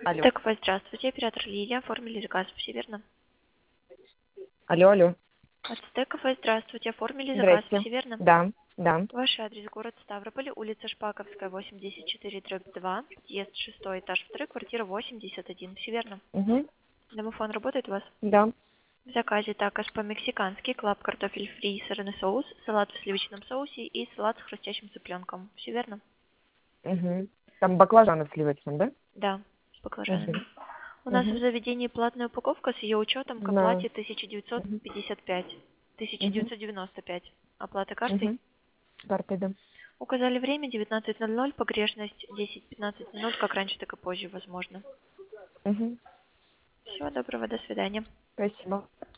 Алло. Стековая, здравствуйте. Оператор Лилия. Оформили заказ, все верно? Алло, алло. От Стековой, здравствуйте. Оформили заказ, Здрасте. все верно? Да, да. Ваш адрес: город Ставрополь, улица Шпаковская, 84/2, подъезд 6, этаж 2, квартира 81, все верно? Угу. Домофон работает у вас? Да. В заказе також по-мексикански: клаб картофель фри, сырный соус, салат в сливочном соусе и салат с хрустящим цыпленком. Все верно? Угу. Там баклажаны в сливочном, да? Да, с Угу. баклажанами. У нас в Угу. заведении платная упаковка с ее учетом к Знаю. оплате Угу. 1955, Угу. 1995. Оплата картой. Угу. Картой, да. Указали время 19:00, погрешность 10-15 минут, как раньше, так и позже, возможно. Угу. Всего доброго, до свидания. Спасибо.